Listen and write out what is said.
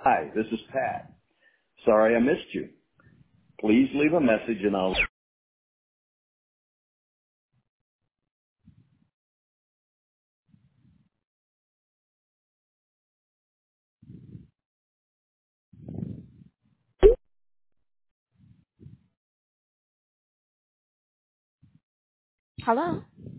Hi, this is Pat. Sorry I missed you. Please leave a message and I'll... Hello.